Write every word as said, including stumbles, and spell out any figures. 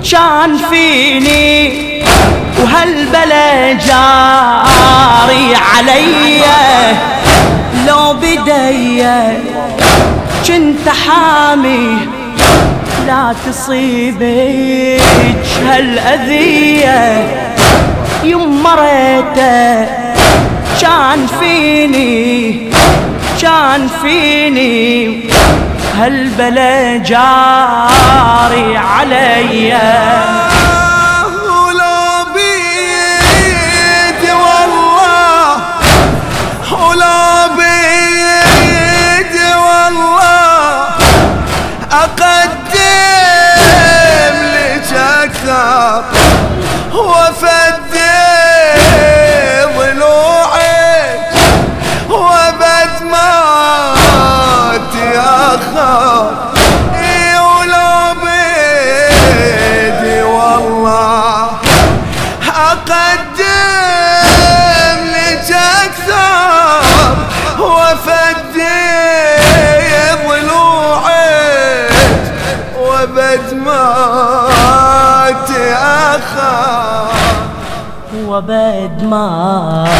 كان فيني وهالبلا جاري علي، لو بدي كنت حامي لا تصيبك هالأذية. يما ريته كان فيني كان فيني هالبلا جاري علي. ولا بيدي والله ولا بيدي والله أقدم لك أكثر وأفدي ضلوعك وأبد ما تأخر. إي ولا بيدي والله أقدم لك أكثر وأفدي ضلوعك وأبد ما تأخر وبد ما